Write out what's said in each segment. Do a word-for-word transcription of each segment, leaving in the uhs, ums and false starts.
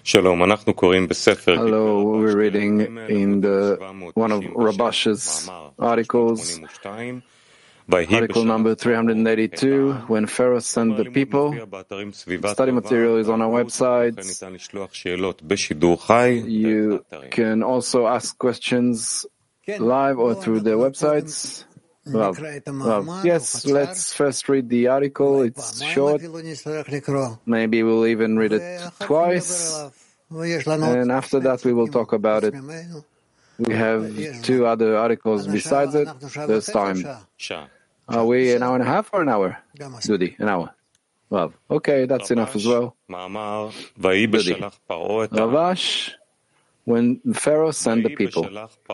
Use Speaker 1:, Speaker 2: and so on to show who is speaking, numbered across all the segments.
Speaker 1: Hello, we're reading in the one of Rabash's articles, article number three hundred eighty-two, when Pharaoh sent the people. Study material is on our website. You can also ask questions live or through the websites. Well, well, yes, let's first read the article. It's short. Maybe we'll even read it twice. And after that, we will talk about it. We have two other articles besides it. There's time. Are we an hour and a half or an hour? Dudi, an hour. Well, okay, that's enough as well. Dudi. Ravash, when Pharaoh sent the people.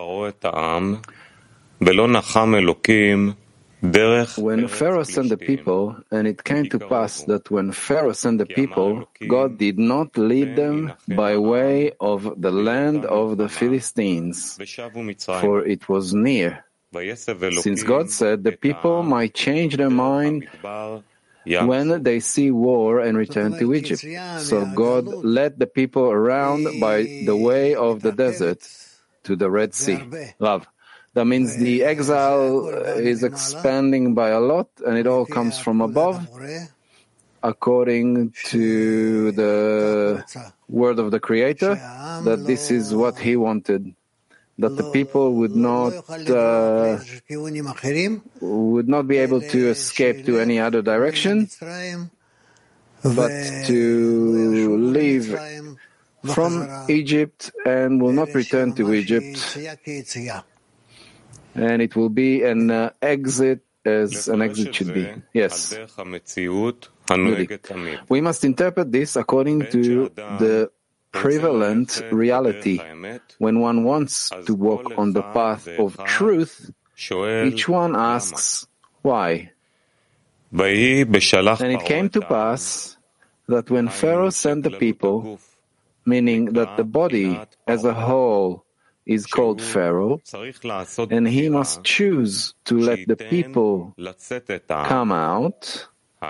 Speaker 1: When Pharaoh sent the people, and it came to pass that when Pharaoh sent the people, God did not lead them by way of the land of the Philistines, for it was near. Since God said the people might change their mind when they see war and return to Egypt. So God led the people around by the way of the desert to the Red Sea. Love. That means the exile is expanding by a lot, and it all comes from above, according to the word of the Creator, that this is what He wanted, that the people would not uh, would not be able to escape to any other direction, but to leave from Egypt and will not return to Egypt. And it will be an uh, exit as an exit should be. Yes. We must interpret this according to the prevalent reality. When one wants to walk on the path of truth, each one asks, why? And it came to pass that when Pharaoh sent the people, meaning that the body as a whole is called Pharaoh, and he must choose to let the people come out,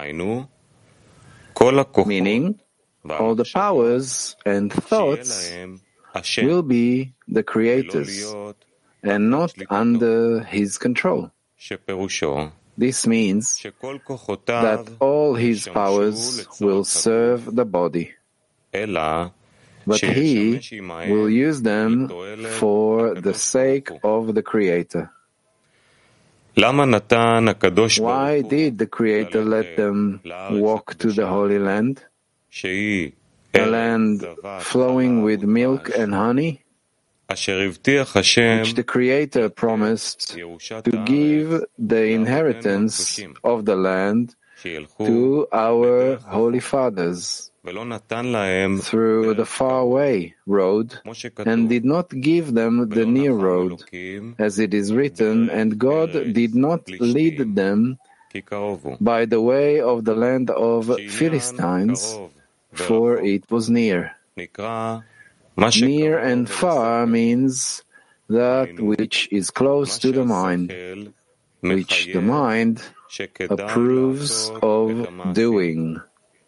Speaker 1: meaning all the powers and thoughts will be the Creator's and not under his control. This means that all his powers will serve the body, but he will use them for the sake of the Creator. Why did the Creator let them walk to the Holy Land, a land flowing with milk and honey, which the Creator promised to give the inheritance of the land to our holy fathers through the faraway road, and did not give them the near road, as it is written, and God did not lead them by the way of the land of Philistines, for it was near. Near and far means that which is close to the mind, which the mind approves of doing.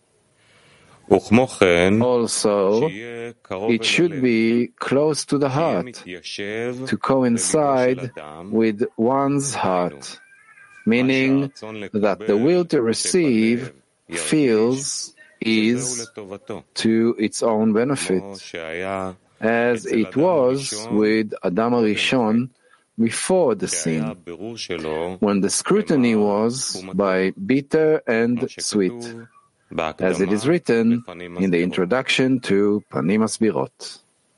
Speaker 1: Also, it should be close to the heart, to coincide with one's heart, meaning that the will to receive feels is to its own benefit, as it was with Adam HaRishon before the sin, when the scrutiny was by bitter and sweet, as it is written in the introduction to Panim Masbirot.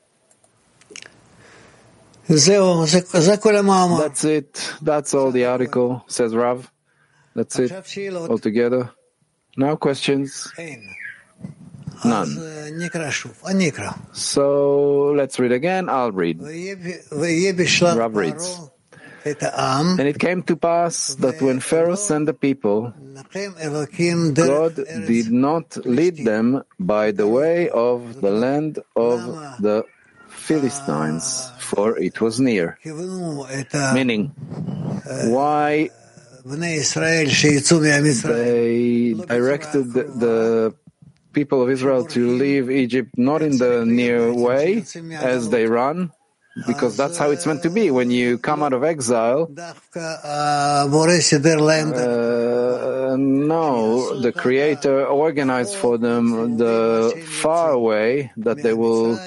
Speaker 1: That's it. That's all the article, says Rav. That's it, altogether. Now questions? None. So let's read again. I'll read. Rav reads. And it came to pass that when Pharaoh sent the people, God did not lead them by the way of the land of the Philistines, for it was near. Meaning, why they directed the people of Israel to leave Egypt not in the near way as they run, because that's how it's meant to be. When you come out of exile, uh, no, the Creator organized for them the far way that they will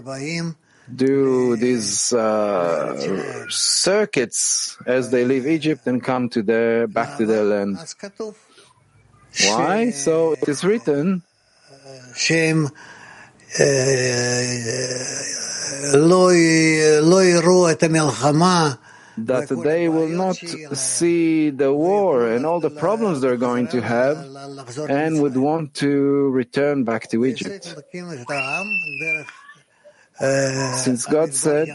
Speaker 1: do these uh, circuits as they leave Egypt and come to their back to their land. Why? So it is written that they will not see the war and all the problems they're going to have and would want to return back to Egypt. Since God said,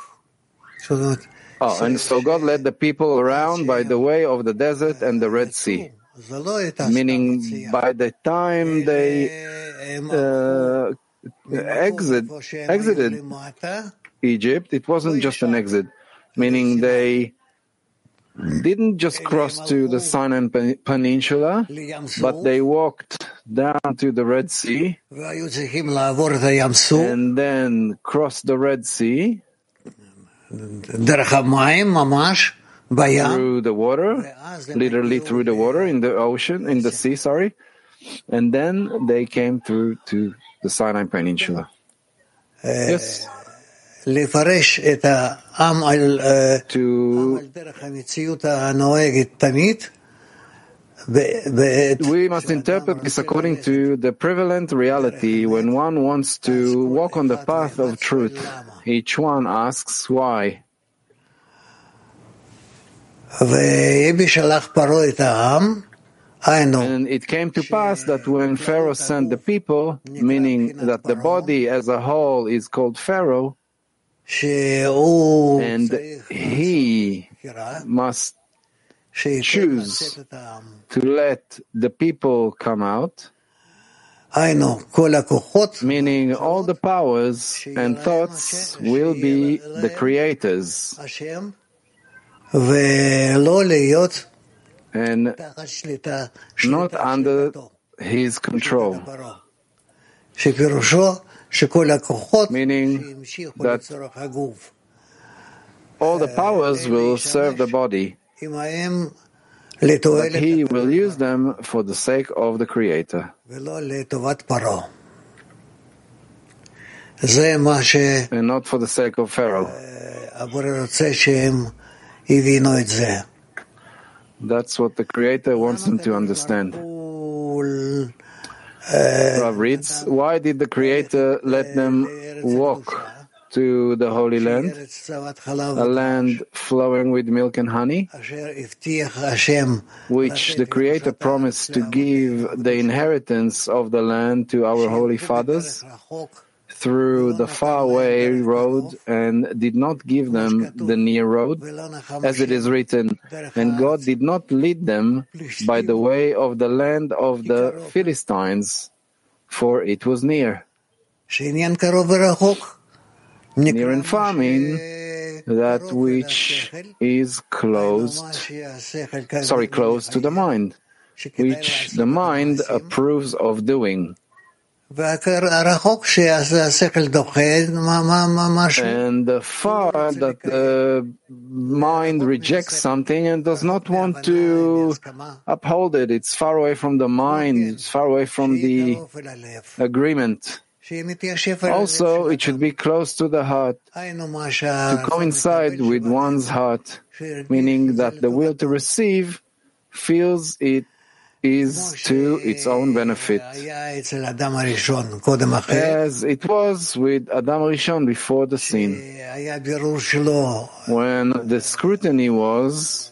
Speaker 1: oh, and so God led the people around by the way of the desert and the Red Sea, meaning by the time they uh, exit, exited Egypt, it wasn't just an exit, meaning they didn't just cross to the Sinai Peninsula, but they walked down to the Red Sea and then crossed the Red Sea through the water, literally through the water, in the ocean, in the sea, sorry, and then they came through to the Sinai Peninsula. Yes. To we must interpret this according to the prevalent reality. When one wants to walk on the path of truth, each one asks why. And it came to pass that when Pharaoh sent the people, meaning that the body as a whole is called Pharaoh, and he must choose to let the people come out, meaning all the powers and thoughts will be the Creator's and not under his control. Meaning that all the powers will serve the body, but he will use them for the sake of the Creator, and not for the sake of Pharaoh. That's what the Creator wants them to understand. Rav reads, why did the Creator let them walk to the Holy Land, a land flowing with milk and honey, which the Creator promised to give the inheritance of the land to our holy fathers through the faraway road, and did not give them the near road, as it is written, and God did not lead them by the way of the land of the Philistines, for it was near. Near and far mean that which is closed, sorry, close to the mind, which the mind approves of doing. And the far that the mind rejects something and does not want to uphold it. It's far away from the mind, it's far away from the agreement. Also, it should be close to the heart, to coincide with one's heart, meaning that the will to receive feels it is to its own benefit, as it was with Adam Rishon before the sin, when the scrutiny was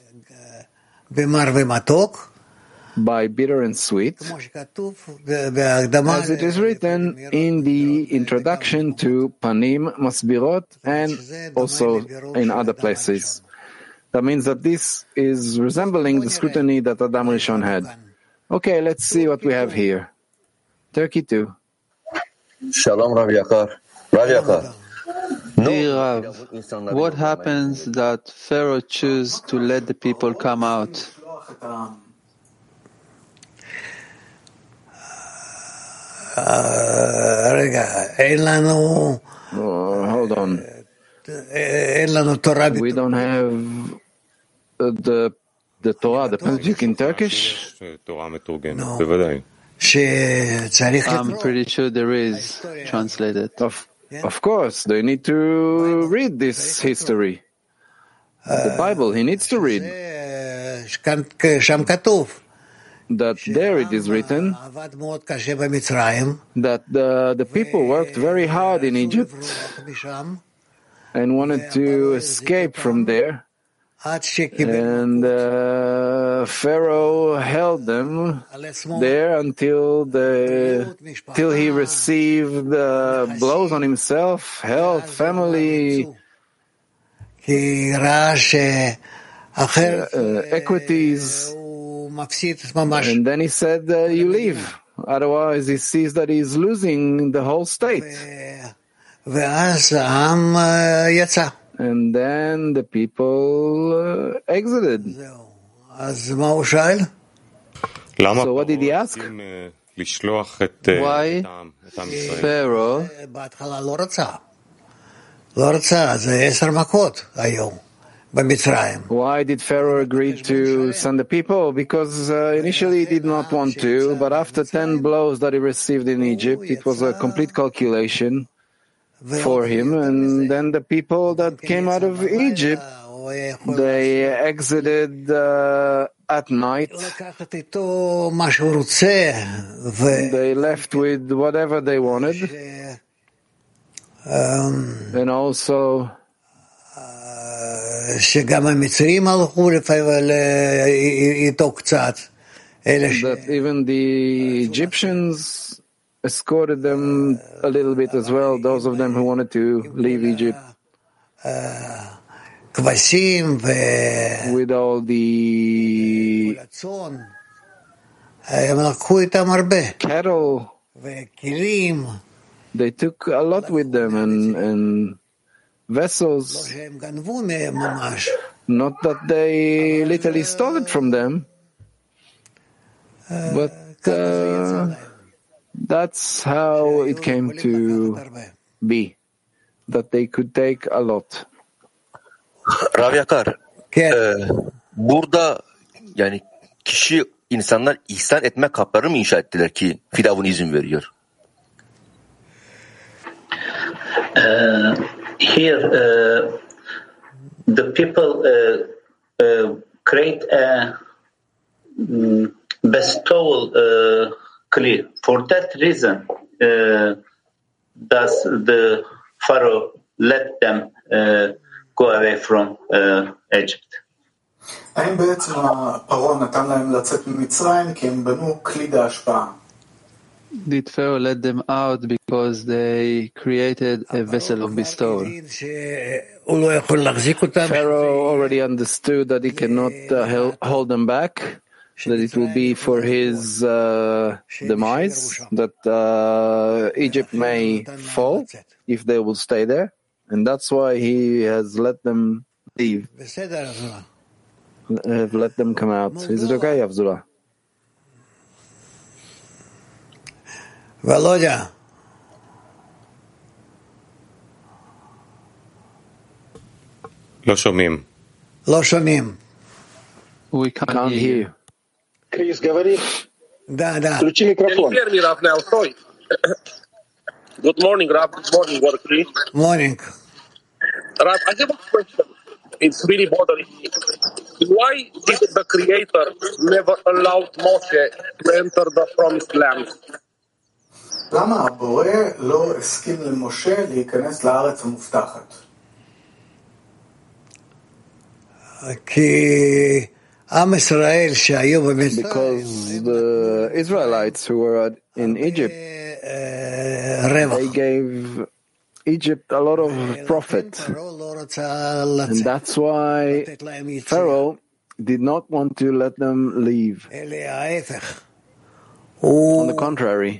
Speaker 1: by bitter and sweet, as it is written in the introduction to Panim Masbirot and also in other places. That means that this is resembling the scrutiny that Adam Rishon had. Okay, let's see what we have here. Turkey two.
Speaker 2: Shalom, Rav Yakar. Rav Yakar.
Speaker 3: Dear Rav, what happens that Pharaoh chooses to let the people come out?
Speaker 1: Oh, hold on. We don't have uh, the the Torah, the Pentateuch in Turkish?
Speaker 3: No. I'm pretty sure there is translated.
Speaker 1: Of, of course, they need to read this history. The Bible, he needs to read. That there it is written that the, the people worked very hard in Egypt and wanted to escape from there. And uh, Pharaoh held them there until the till he received uh, blows on himself, health, family, uh, uh, equities. And then he said, uh, you leave. Otherwise, he sees that he's losing the whole state. And then the people uh, exited. So what did he ask?
Speaker 3: Why Pharaoh
Speaker 1: Why did Pharaoh agree to send the people? Because uh, initially he did not want to, but after ten blows that he received in Egypt, it was a complete calculation for him. And then the people that came out of Egypt, they exited uh, at night. They left with whatever they wanted. And also that even the Egyptians escorted them a little bit as well, those of them who wanted to leave Egypt. With all the cattle, they took a lot with them, and, and vessels. Not that they literally stole it from them, but uh, that's how it came to be, that they could take a lot.
Speaker 2: Rav Yakar, e, burada yani kişi, insanlar ihsan etme kapları mı inşa ettiler ki Firavun izin veriyor?
Speaker 4: Uh, here, uh, the people uh, uh, create a um, bestowal uh, clear. For that reason, uh, does the Pharaoh let them uh, go away from uh, Egypt?
Speaker 5: האם בעצם פרעה נתן להם לצאת ממצרים כי הם בנו כלי ההשפעה?
Speaker 3: Did Pharaoh let them out because they created a vessel of bestowal?
Speaker 1: Pharaoh already understood that he cannot uh, hold them back, that it will be for his uh, demise, that uh, Egypt may fall if they will stay there, and that's why he has let them leave, uh, let them come out. Is it okay, Avzullah?
Speaker 6: Volodya.
Speaker 7: לא שומעים.
Speaker 6: לא שומעים.
Speaker 3: We can't hear you.
Speaker 8: Крис, говори.
Speaker 6: Да, да.
Speaker 8: Включи микрофон.
Speaker 9: Can you hear me, Rav, now? Sorry. Good morning, Rav. Good morning, Workly.
Speaker 6: Morning.
Speaker 9: Rav, I have a question. It's really bothering me. Why did the Creator never allowed Moshe to enter the Promised Land?
Speaker 5: למה הבורא לא הסכים למשה להיכנס לארץ המובטחת?
Speaker 6: כי עם ישראל שהיו במצרים,
Speaker 1: because the Israelites who were in Egypt, they gave Egypt a lot of profit, and that's why Pharaoh did not want to let them leave. On the contrary,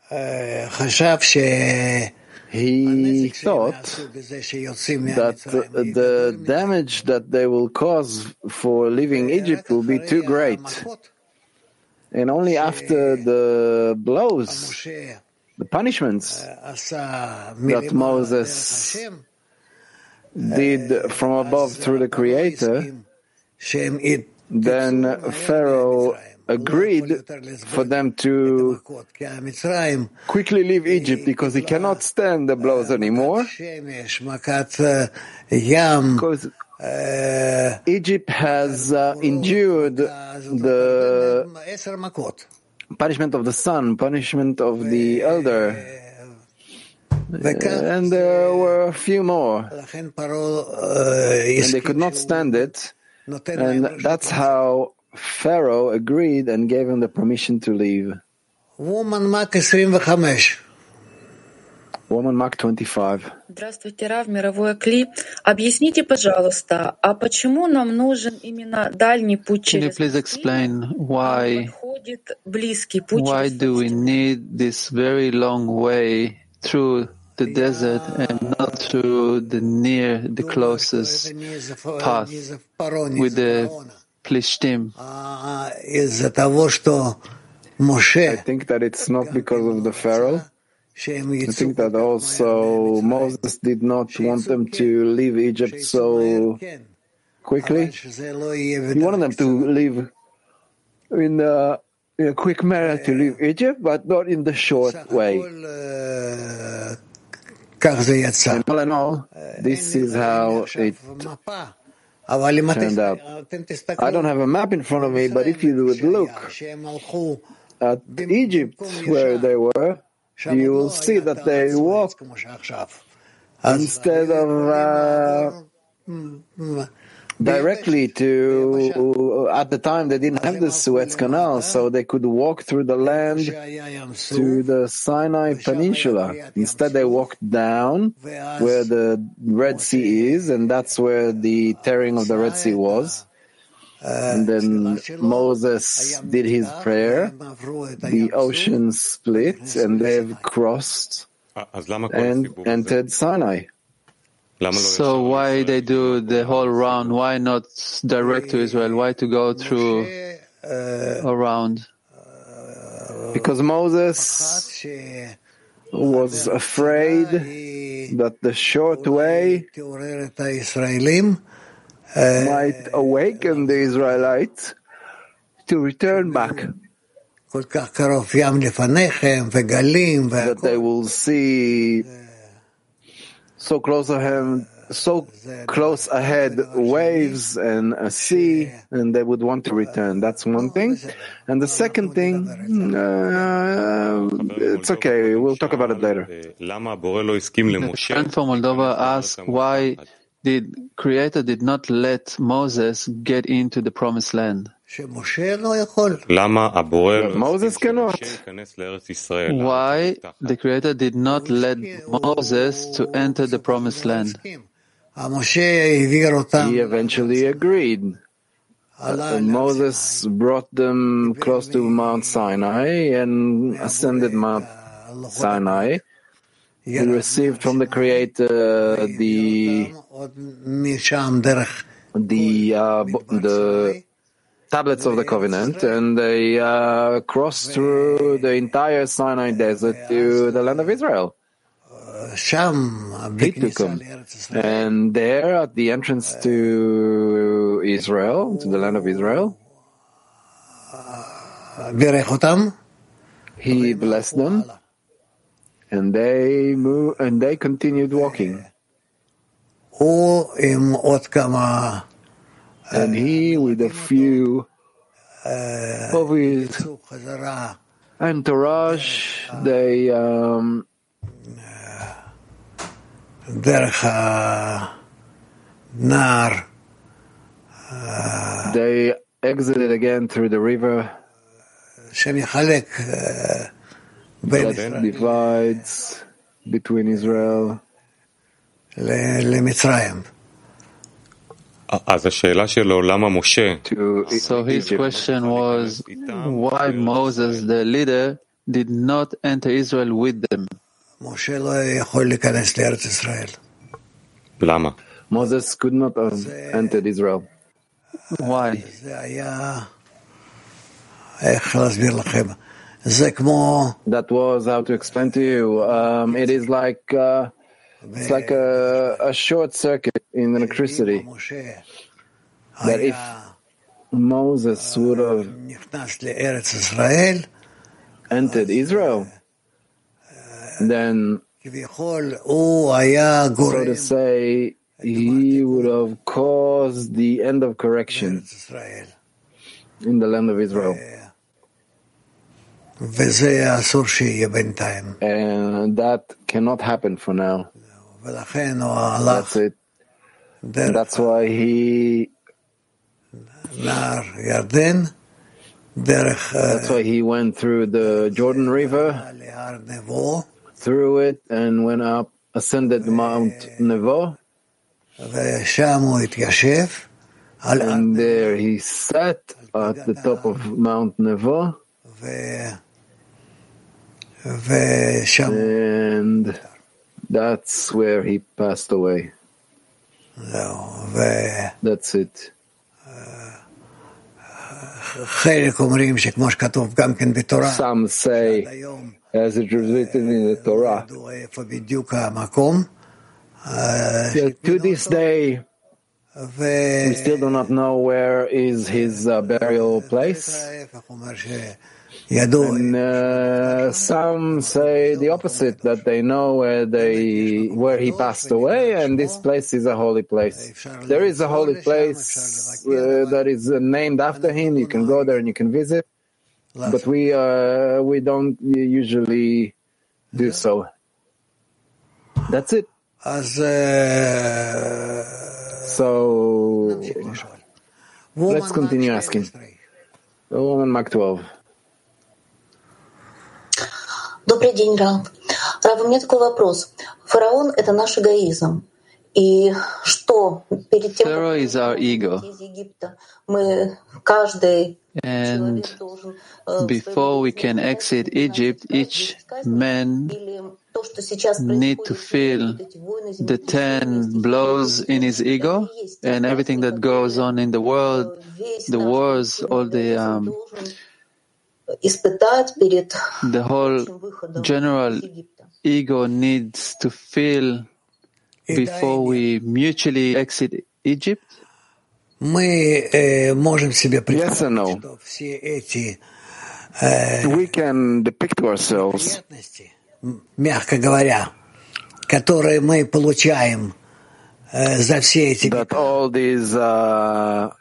Speaker 1: he thought that the damage that they will cause for leaving Egypt will be too great. And only after the blows the punishments that Moses did from above through the Creator, then Pharaoh agreed for them to quickly leave Egypt because he cannot stand the blows anymore. Because Egypt has uh, endured the punishment of the sun, punishment of the elder, and there were a few more, and they could not stand it, and that's how Pharaoh agreed and gave him the permission to leave.
Speaker 6: Woman Mark twenty-five.
Speaker 1: Woman Mark twenty-five.
Speaker 8: Здравствуйте, Рав, мировой Кли. Объясните, пожалуйста, а почему нам нужен именно дальний путь через пустыню, а подходит близкий путь
Speaker 3: Why
Speaker 8: через
Speaker 3: do we need this very long way through the desert and not through the near, the closest path with the Plishtim?
Speaker 1: I think that it's not because of the Pharaoh. I think that also Moses did not want them to leave Egypt so quickly. He wanted them to leave in a, in a quick manner to leave Egypt, but not in the short way. And all in all, this is how it turned out. I don't have a map in front of me, but if you would look at Egypt where they were, you will see that they walk instead of uh, directly to, at the time they didn't have the Suez Canal, so they could walk through the land to the Sinai Peninsula. Instead they walked down where the Red Sea is, and that's where the tearing of the Red Sea was. And then Moses did his prayer, the ocean split, and they've crossed and entered Sinai.
Speaker 3: So why they do the whole round? Why not direct to Israel? Why to go through around?
Speaker 1: Because Moses was afraid that the short way might awaken the Israelites to return back. That they will see so close ahead, so close ahead waves and a sea, and they would want to return. That's one thing. And the second thing, uh, it's okay, we'll talk about it later.
Speaker 3: The friend from Moldova asked why the Creator did not let Moses get into the Promised Land.
Speaker 1: Moses cannot.
Speaker 3: Why the Creator did not let Moses to enter the Promised Land?
Speaker 1: He eventually agreed. And Moses brought them close to Mount Sinai and ascended Mount Sinai. He received from the Creator the the uh, the tablets of the covenant, and they uh, crossed through the entire Sinai desert to the land of Israel. He took them, and there at the entrance to Israel, to the land of Israel, he blessed them. And they moved, and they continued walking. And he, with a few of his entourage, they um, they exited again through the river that divides between Israel
Speaker 3: to So his question was why Moses, the leader, did not enter Israel with them.
Speaker 1: Moses could not have entered Israel.
Speaker 3: Why?
Speaker 1: That was how to explain to you. Um, it is like uh, it's like a, a short circuit in electricity. That if Moses would have entered Israel, then, so to say, he would have caused the end of correction in the land of Israel. And that cannot happen for now. That's it. And that's why he That's why he went through the Jordan River, through it, and went up, ascended Mount Nevo. And there he sat at the top of Mount Nevo. And that's where he passed away. That's it. Some say, as it is written in the Torah, that to this day we still do not know where is his uh, burial place. And uh, some say the opposite, that they know where they where he passed away, and this place is a holy place. There is a holy place uh, that is uh, named after him. You can go there and you can visit, but we uh, we don't usually do so. That's it. So let's continue asking. Woman Mark twelve.
Speaker 10: Добрый день, Рав. Рав, у меня такой вопрос. Фараон — это наш эгоизм. И что перед тем,
Speaker 3: как мы выйдем
Speaker 10: из Египта, мы каждый
Speaker 3: And before we can exit Egypt, each man need to feel the ten blows in his ego and everything that goes on in the world, the wars, all the um, the whole general ego needs to feel before we mutually exit Egypt?
Speaker 1: Yes and no. We can depict to ourselves that all these uh,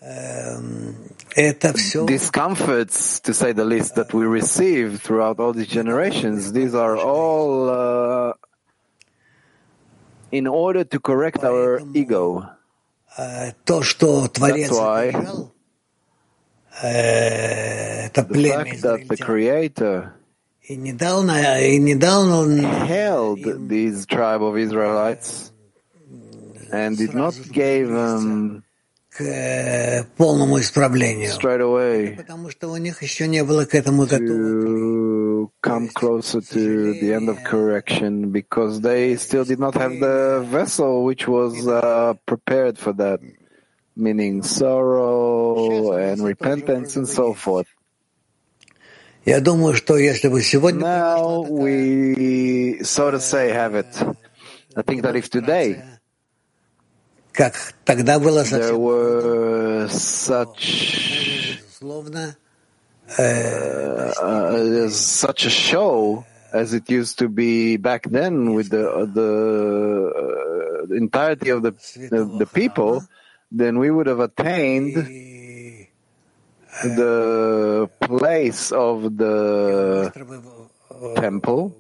Speaker 1: discomforts, to say the least, that we receive throughout all these generations, these are all uh, in order to correct our ego. That's why the fact that the Creator held these tribe of Israelites and did not give them straight away to come closer to the end of correction, because they still did not have the vessel which was uh, prepared for that, meaning sorrow and repentance and so forth. Now we, so to say, have it. I think that if today there were such uh, uh, such a show as it used to be back then, with the uh, the, uh, the entirety of the, the the people, then we would have attained the place of the temple.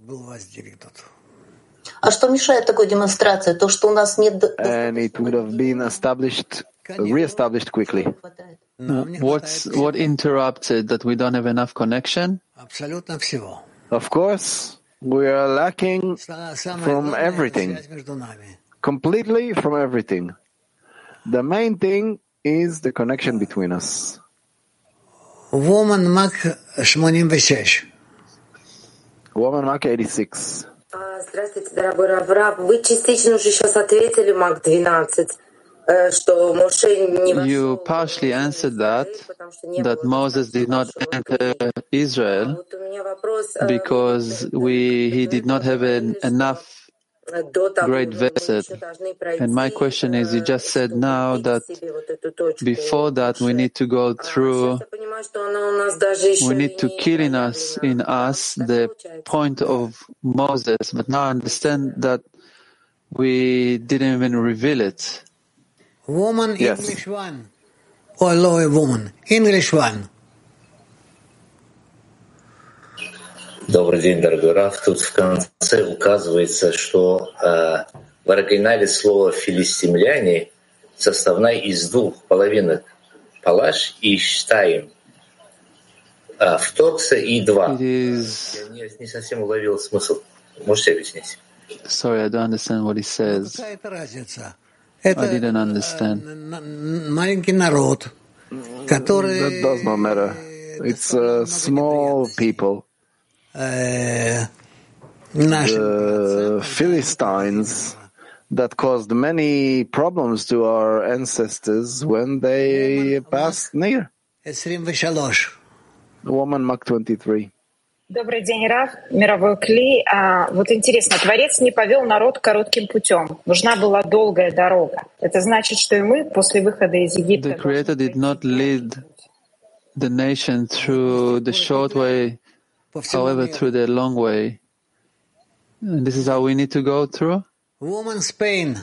Speaker 10: А что мешает такой демонстрации? То, что у нас нет...
Speaker 1: And it would have been established, re-established quickly.
Speaker 3: Uh, what's, what interrupted that we don't have enough connection?
Speaker 1: Of course, we are lacking from everything. Completely from everything. The main thing is the connection between us.
Speaker 6: Woman Mark eighty-six.
Speaker 1: Woman Mark eighty-six.
Speaker 11: Здравствуйте, дорогой Рав. Рав, вы частично уже сейчас ответили, Мак двенадцать.
Speaker 3: You partially answered that, that Moses did not enter Israel because we, he did not have an, enough great vessel. And my question is, you just said now that before that we need to go through, we need to kill in us, in us the point of Moses. But now I understand that we didn't even reveal it.
Speaker 6: Woman,
Speaker 1: yes.
Speaker 6: English one. Or lower woman, English one.
Speaker 4: Добрый день, дорогой Раф. Тут в конце указывается, что э, в оригинале слово «филистимляне» составная из двух половинок «палаш» и «штаим». А, «вторгся» и «два».
Speaker 3: Is...
Speaker 4: Я не, не совсем уловил смысл. Можете объяснить?
Speaker 3: Sorry, I don't understand what he says. I didn't understand.
Speaker 6: Маленький народ, который...
Speaker 1: That does not matter. It's uh, small people.
Speaker 6: Uh,
Speaker 1: the Philistines that caused many problems to our ancestors when they passed near. Woman Mark twenty-three.
Speaker 11: Добрый день, Рав, мировой Кли. А, вот интересно, Творец не повел народ коротким путем. Нужна была долгая дорога. Это значит, что и мы после выхода из Египта...
Speaker 3: The Creator did not lead the nation through the short way, however, through the long way. And this is how we need to go through?
Speaker 6: Woman Spain.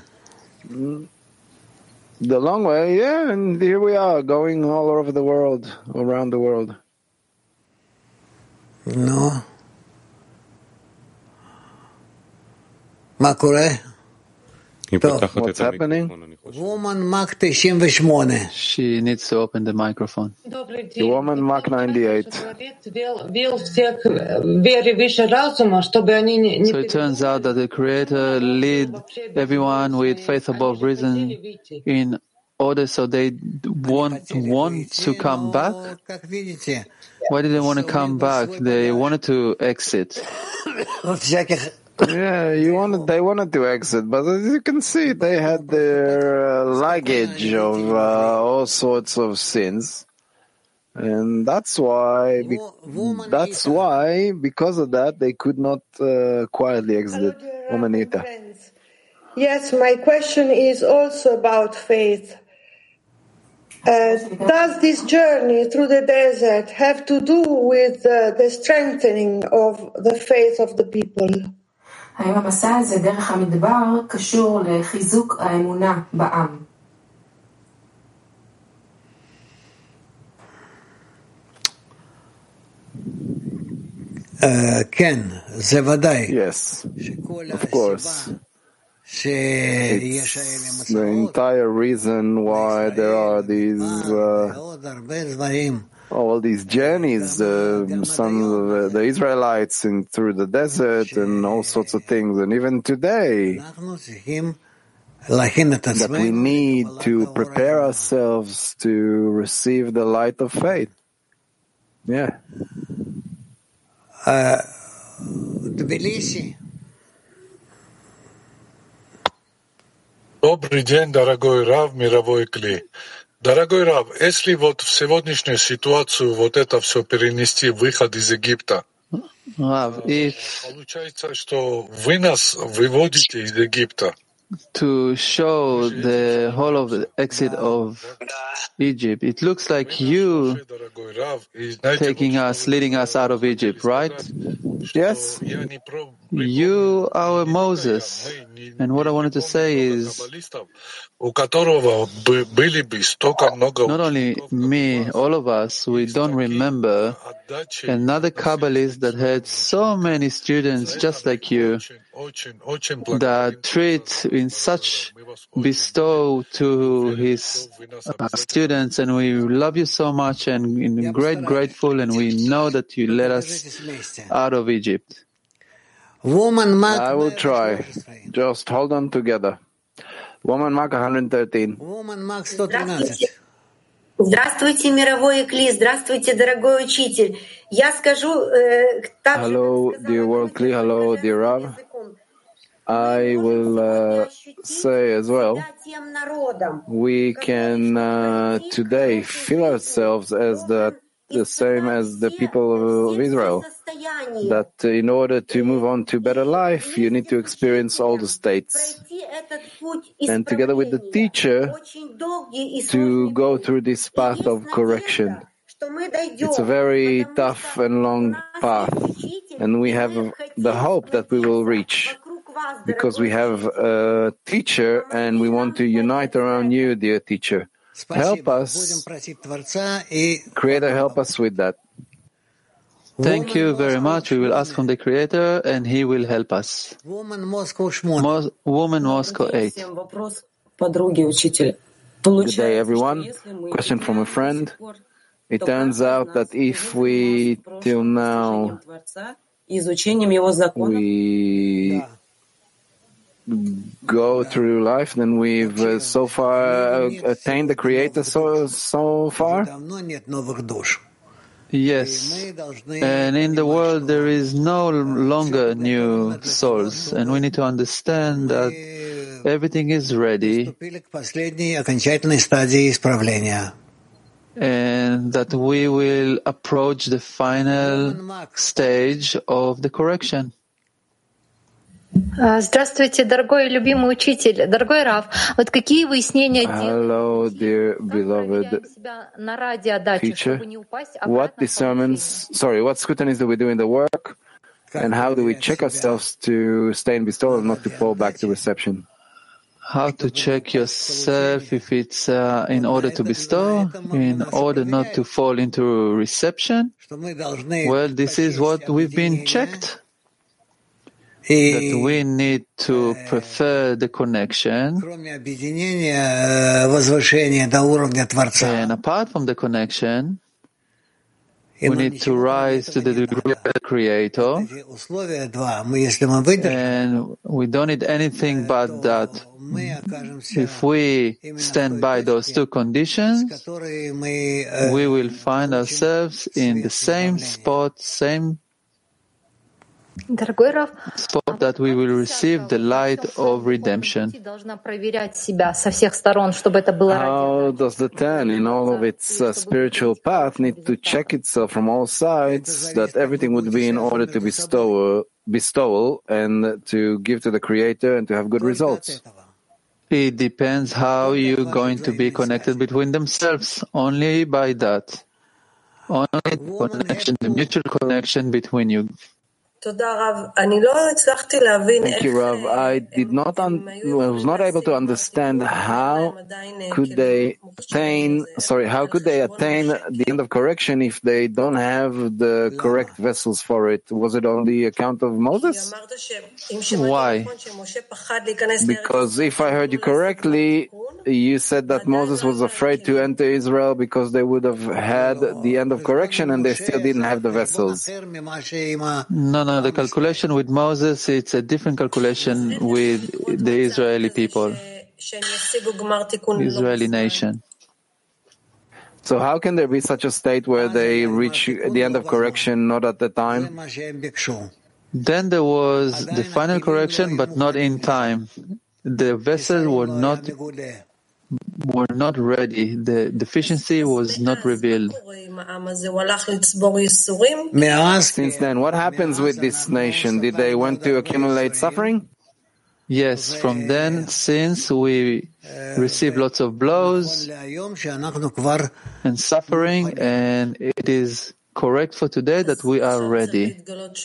Speaker 1: The long way, yeah, and here we are, going all over the world, around the world.
Speaker 6: No. מה קורה?
Speaker 1: What's happening?
Speaker 6: Woman Mark ninety-eight.
Speaker 3: She needs to open the microphone.
Speaker 1: The woman Mark ninety-eight. So
Speaker 3: it turns out that the Creator lead everyone with faith above reason in order so they won't want to come back. Why did they want to come back? They wanted to exit.
Speaker 1: Yeah, you wanted. They wanted to exit, but as you can see, they had their uh, luggage of uh, all sorts of sins, and that's why. Be- that's why, because of that, they could not uh, quietly exit. Womanita.
Speaker 12: Yes, my question is also about faith. Uh, does this journey through the desert have to do with uh, the strengthening of the faith of the people?
Speaker 13: האם המסע הזה דרך המדבר קשור לחיזוק האמונה בעם?
Speaker 6: כן, זה ודאי.
Speaker 1: Yes, of course. It's the entire reason why there are these uh, all these journeys, uh, some of the, the Israelites in, through the desert and all sorts of things, and even today that we need to prepare ourselves to receive the light of faith. Yeah.
Speaker 6: Uh, Tbilisi.
Speaker 14: Добрый день, дорогой Рав, мировой Кли. Дорогой Рав, если вот в сегодняшнюю ситуацию вот это все перенести, выход из Египта,
Speaker 3: Rav, if
Speaker 14: получается, что вы нас выводите из Египта.
Speaker 3: To show the whole of the exit of Egypt, it looks like you taking us, leading us out of Egypt, right?
Speaker 1: Yes.
Speaker 3: You are Moses. And what I wanted to say is, not only me, all of us, we don't remember another Kabbalist that had so many students just like you that treat in such bestow to his uh, students, and we love you so much and in great grateful, and we know that you led us out of Egypt.
Speaker 1: I will try. Just hold on together. Woman Mark one thirteen.
Speaker 6: Woman Mark one thirteen.
Speaker 10: Здравствуйте, мировой Кли. Здравствуйте, дорогой учитель. Я скажу...
Speaker 1: Hello, dear world Kli. Hello, dear Rav. I will uh, say as well, we can uh, today feel ourselves as the, the same as the people of Israel, that in order to move on to better life, you need to experience all the states. And together with the teacher, to go through this path of correction. It's a very tough and long path, and we have the hope that we will reach, because we have a teacher and we want to unite around you, dear teacher. Help us, Creator, help us with that.
Speaker 3: Thank you very much. We will ask from the Creator and He will help us. Mo- Woman Moscow eight.
Speaker 1: Good day, everyone. Question from a friend. It turns out that if we, till now, we go through life, then we've uh, so far uh, attained the Creator so, so far?
Speaker 3: Yes. And in the world there is no longer new souls, and we need to understand that everything is ready, and that we will approach the final stage of the correction.
Speaker 15: Здравствуйте, дорогой и любимый учитель, дорогой Рав. Вот какие выяснения
Speaker 1: Hello, dear beloved teacher. What discernments, sorry, what scrutinies do we do in the work, and how do we check ourselves to stay in bestowal and not to fall back to reception?
Speaker 3: How to check yourself if it's uh, in order to bestow, in order not to fall into reception? Well, this is what we've been checked. That we need to prefer the connection, and apart from the connection, we need to rise to the degree of the Creator, and we don't need anything but that. If we stand by those two conditions, we will find ourselves in the same spot, same spot that we will receive the light of redemption.
Speaker 1: How does the ten, in all of its uh, spiritual path, need to check itself from all sides that everything would be in order to bestow, bestowal and to give to the Creator and to have good results?
Speaker 3: It depends how you're going to be connected between themselves. Only by that. Only the connection, the mutual connection between you.
Speaker 1: Thank you, Rav. I did not, un- I was not able to understand how could they attain, sorry, how could they attain the end of correction if they don't have the correct vessels for it? Was it on the account of Moses?
Speaker 3: Why?
Speaker 1: Because if I heard you correctly, you said that Moses was afraid to enter Israel because they would have had the end of correction and they still didn't have the vessels.
Speaker 3: No, no, the calculation with Moses, it's a different calculation with the Israeli people, Israeli nation.
Speaker 1: So how can there be such a state where they reach the end of correction not at the time?
Speaker 3: Then there was the final correction, but not in time. The vessels were not were not ready. The deficiency was not revealed.
Speaker 1: Since then, what happens with this nation? Did they want to accumulate suffering?
Speaker 3: Yes, from then, since we receive lots of blows and suffering, and it is correct for today that we are ready.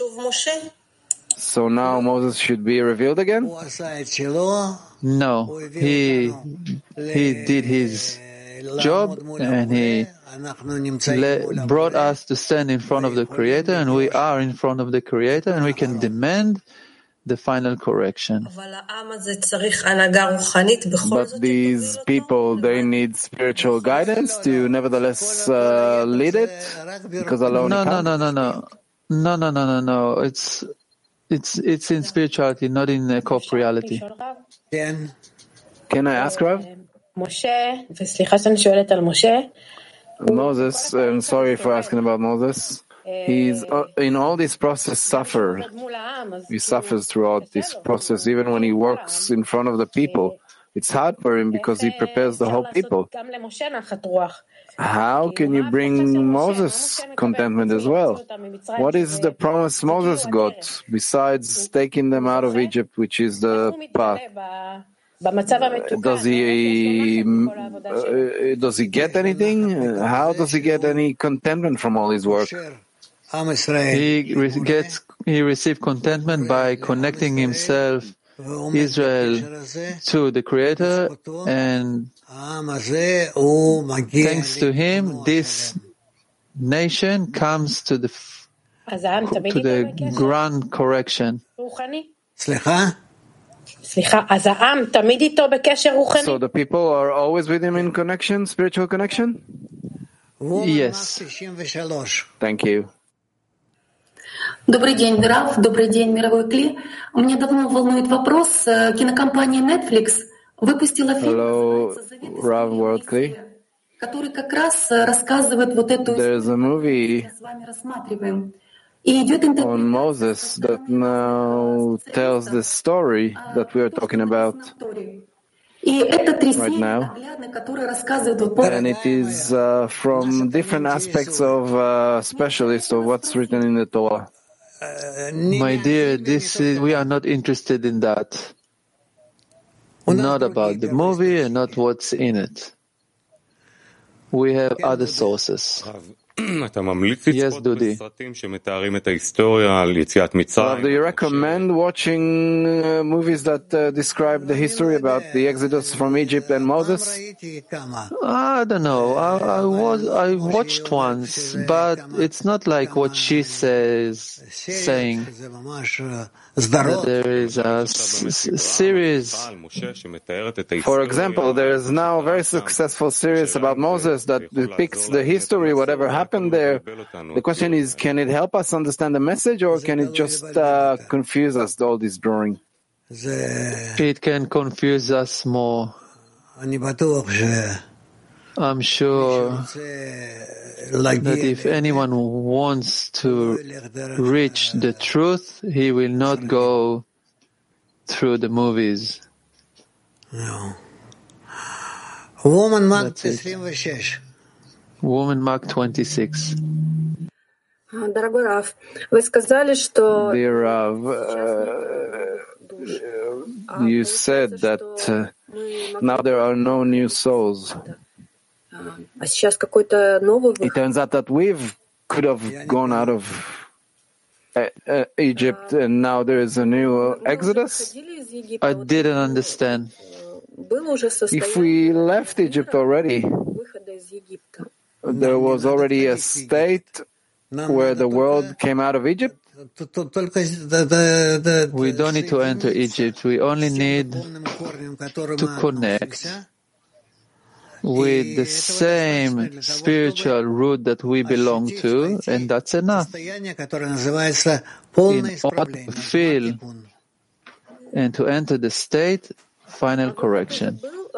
Speaker 1: So now Moses should be revealed again?
Speaker 3: No, he he did his job and he le- brought us to stand in front of the Creator, and we are in front of the Creator, and we can demand the final correction.
Speaker 1: But these people, they need spiritual guidance to nevertheless uh, lead it? Because alone
Speaker 3: no,
Speaker 1: it
Speaker 3: no,
Speaker 1: can't?
Speaker 3: no, no, no, no, no, no, no, no. It's it's it's in spirituality, not in uh, corporeality.
Speaker 1: Can I ask, Rav? Moses, I'm sorry for asking about Moses. He's uh, in all this process suffer. He suffers throughout this process, even when he works in front of the people. It's hard for him because he prepares the whole people. How can you bring Moses contentment as well? What is the promise Moses got besides taking them out of Egypt, which is the path? Does he uh, does he get anything? How does he get any contentment from all his work?
Speaker 3: He re- gets he receives contentment by connecting himself, Israel, to the Creator, and thanks to him, this nation comes to the to the grand correction.
Speaker 1: So the people are always with him in connection, spiritual connection?
Speaker 3: Yes.
Speaker 1: Thank you.
Speaker 10: Добрый день, Рав. Добрый день, мировой Кли. Меня давно волнует вопрос. Кинокомпания Netflix выпустила фильм,
Speaker 1: Hello, Rav World Kli.
Speaker 10: который как раз рассказывает вот эту
Speaker 1: There's a movie
Speaker 10: с вами рассматриваем. И идет интервью
Speaker 1: on Moses that now tells the story that we are talking about
Speaker 10: И это три
Speaker 1: right
Speaker 10: серии
Speaker 1: now.
Speaker 10: наглядно, которые рассказывают вот по-
Speaker 1: And it is uh, from different aspects of uh, specialists of what's written in the Torah.
Speaker 3: My dear, this is, we are not interested in that. Not about the movie and not what's in it. We have other sources. Yes, Dudi.
Speaker 1: Rav, do you recommend watching uh, movies that uh, describe the history about the Exodus from Egypt and Moses?
Speaker 3: I don't know. I, I was I watched once, but it's not like what she says, saying that there is a s- s- series.
Speaker 1: For example, there is now a very successful series about Moses that depicts the history, whatever happened there. The question is, can it help us understand the message, or can it just uh, confuse us, all this drawing?
Speaker 3: It can confuse us more. I'm sure that if anyone wants to reach the truth, he will not go through the movies. That's it. Woman Mark twenty-six.
Speaker 8: Дорогой Рав, вы сказали, что
Speaker 1: Dear Rav, uh, you said that uh, now there are no new souls.
Speaker 8: а сейчас какой-то новый
Speaker 1: It turns out that we've could have gone out of uh, uh, Egypt and now there is a new Exodus.
Speaker 3: I didn't understand.
Speaker 1: If we left Egypt already, there was already a state where the world came out of Egypt.
Speaker 3: We don't need to enter Egypt. We only need to connect with the same spiritual root that we belong to, and that's enough. In order to feel and to enter the state, final correction.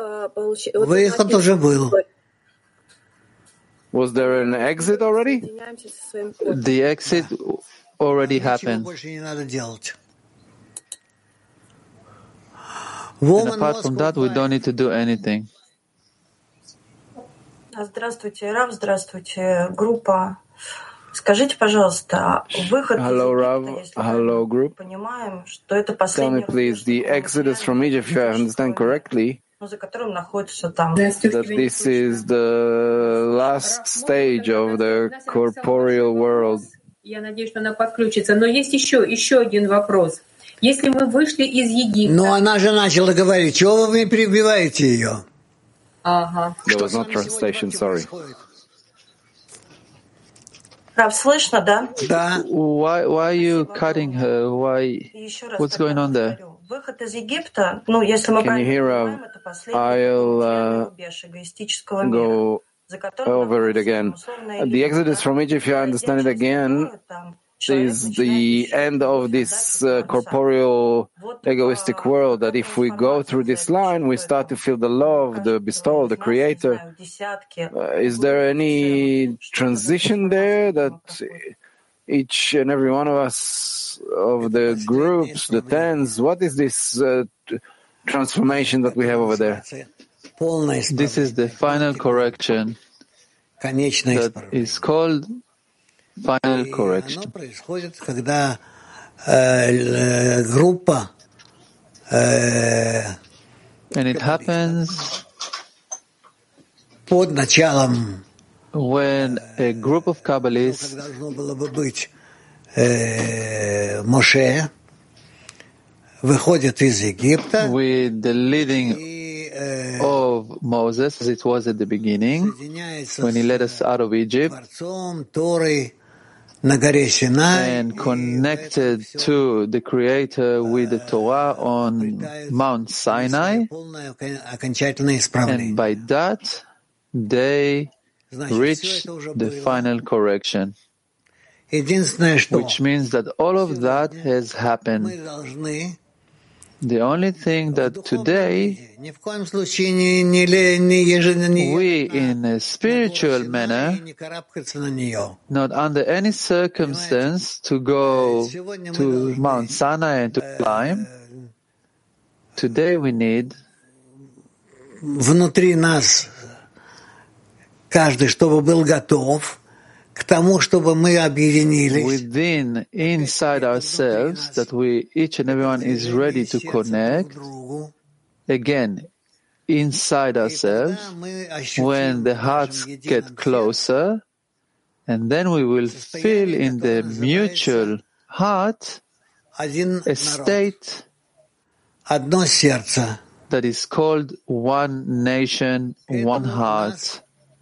Speaker 1: Was there an exit already?
Speaker 3: The exit already happened. And apart from that, we don't need to do anything.
Speaker 16: Здравствуйте, Рав, здравствуйте, группа. Скажите, пожалуйста, выход из
Speaker 1: Hello, Rav.
Speaker 16: Египта, если
Speaker 1: Hello,
Speaker 16: мы
Speaker 1: group.
Speaker 16: понимаем, что это
Speaker 1: Tell me,
Speaker 16: последний
Speaker 1: please, the exodus from Egypt, if I understand correctly,
Speaker 16: за которым находится там.
Speaker 1: that this is the last stage of the corporeal world.
Speaker 17: Я надеюсь, что она подключится. Но есть еще, еще один вопрос. Если мы вышли из Египта...
Speaker 6: Но она же начала говорить. Чего вы перебиваете ее?
Speaker 17: Ага.
Speaker 1: There was no translation, sorry.
Speaker 16: Рав, слышно, да?
Speaker 6: Да.
Speaker 3: Why, why are you cutting her? Why?
Speaker 16: Еще раз
Speaker 3: What's going on there?
Speaker 16: Выход из Египта, ну, если мы
Speaker 1: Can you hear,
Speaker 16: понимаем,
Speaker 1: uh,
Speaker 16: это последний
Speaker 1: I'll uh,
Speaker 16: рубеж эгоистического мира,
Speaker 1: go
Speaker 16: за которым
Speaker 1: over it again. The exodus from Egypt, if I understand it again, is the end of this uh, corporeal egoistic world, that if we go through this line, we start to feel the love, the bestowal, the creator. Uh, is there any transition there that each and every one of us, of the groups, the tens, what is this uh, transformation that we have over there?
Speaker 3: This is the final correction that is called final correction. And it happens when a group of Kabbalists with the leading of Moses, as it was at the beginning, when he led us out of Egypt, and connected to the Creator with the Torah on Mount Sinai, and by that they reached the final correction, which means that all of that has happened. The only thing that today we, in a spiritual manner, not under any circumstance to go to Mount Sinai and to climb, today we need within, inside ourselves, that we, each and everyone is ready to connect, again, inside ourselves, when the hearts get closer, and then we will feel in the mutual heart a state that is called one nation, one heart.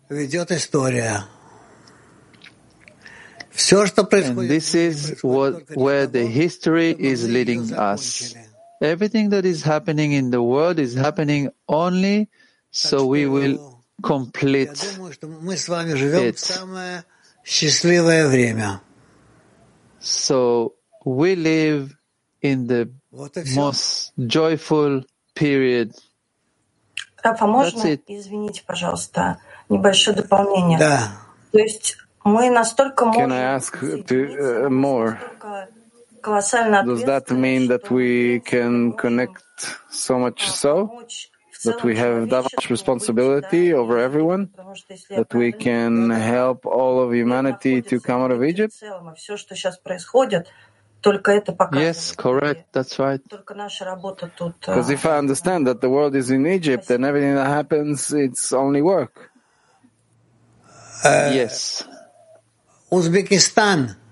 Speaker 3: And this is what, where the history is leading us. Everything that is happening in the world is happening only so we will complete it. So we live in the most joyful period.
Speaker 16: Рафа, можно, извините, пожалуйста, небольшое дополнение?
Speaker 6: Да.
Speaker 16: То есть мы настолько можем...
Speaker 1: Can I ask to, uh, more? Does that mean that we can connect so much so, that we have that much responsibility over everyone, that we can help all of humanity to come out of Egypt?
Speaker 3: Yes, correct, that's right.
Speaker 1: Because if I understand that the world is in Egypt and everything that happens, it's only work.
Speaker 3: Uh, yes.
Speaker 6: Uzbekistan.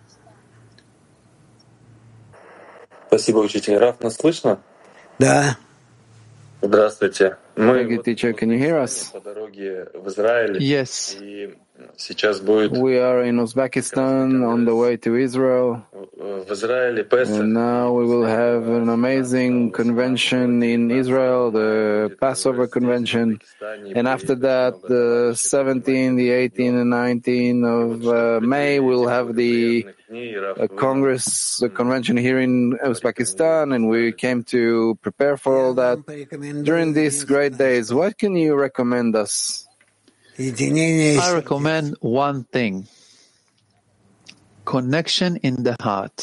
Speaker 7: Спасибо, учитель. Раф, нас слышно?
Speaker 6: Да.
Speaker 7: Здравствуйте. Мы
Speaker 1: Thank you, teacher. Can you hear us?
Speaker 7: по дороге в Израиль.
Speaker 3: Yes.
Speaker 7: И сейчас будет...
Speaker 1: We are in Uzbekistan on the way to Israel.
Speaker 7: В Израиле Песах.
Speaker 1: And now we will have an amazing convention in Israel, the Passover convention. And after that, the seventeenth, the eighteenth, and nineteenth of uh, May, we'll have the uh, Congress, the convention here in Uzbekistan. And we came to prepare for all that. During these great days, what can you recommend us?
Speaker 3: I recommend one thing. Connection in the heart.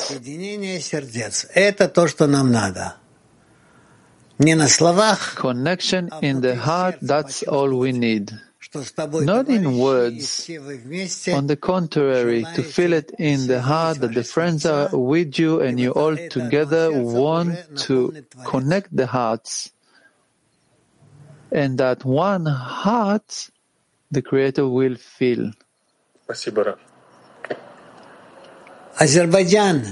Speaker 3: Connection in the heart, that's all we need. Not in words. On the contrary, to feel it in the heart that the friends are with you and you all together want to connect the hearts. And that one heart the Creator will feel.
Speaker 7: Спасибо, Раф.
Speaker 6: Азербайджан.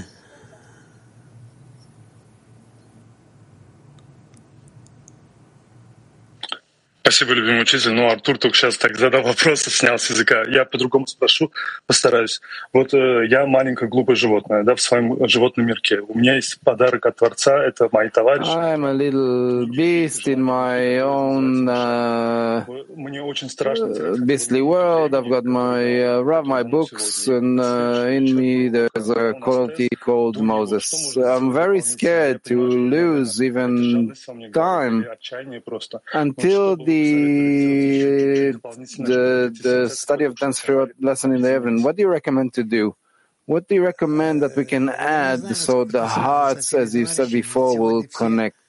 Speaker 14: Спасибо, любимый учитель. Ну, Артур только сейчас так задал вопрос, снял с языка. Я по-другому спрошу, постараюсь. Вот э, я маленькое глупое животное, да, в своем животном мирке. У меня есть подарок от Творца, это мои товарищи.
Speaker 1: I'm a little beast in my own uh,
Speaker 14: Мне очень страшно.
Speaker 1: uh, beastly world. I've got my uh, Rav, my books, and uh, in me there's a quality called Moses. I'm very scared to lose even time until the The, the the study of Dan Sefirot lesson in the evening. What do you recommend to do? What do you recommend that we can add so the hearts, as you said before, will connect?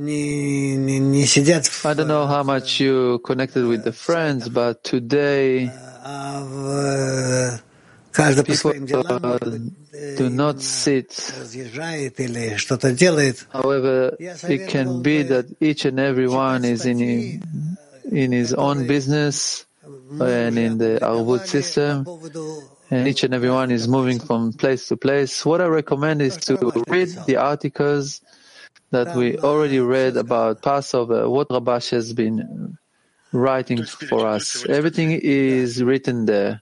Speaker 3: I don't know how much you connected with the friends, but today people uh, do not sit. However, it can be that each and every one is in, in his own business and in the Arvut system, and each and every one is moving from place to place. What I recommend is to read the articles that we already read about Passover, what Rabash has been writing for us. Everything is written there.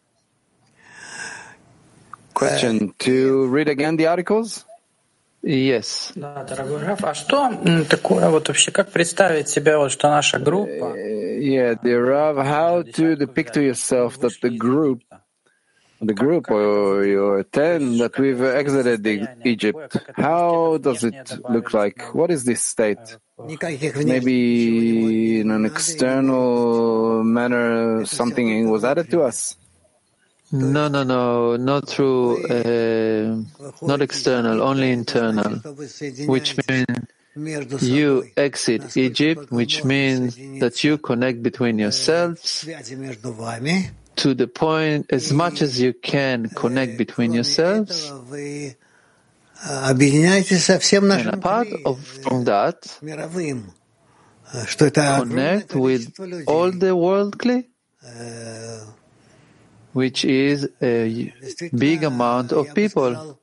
Speaker 1: Question, to read again the articles?
Speaker 3: Yes.
Speaker 18: Да, дорогой Раф, а что такое вот вообще, как представить себе вот, что наша группа?
Speaker 1: Yeah, dear Rav, how to depict to yourself that the group The group or your ten that we've exited the Egypt, how does it look like? What is this state? Maybe in an external manner something was added to us?
Speaker 3: No, no, no, not through, uh, not external, only internal, which means you exit Egypt, which means that you connect between yourselves to the point, as much as you can connect between yourselves, and apart of, from that, connect with all the worldly, which is a big amount of people.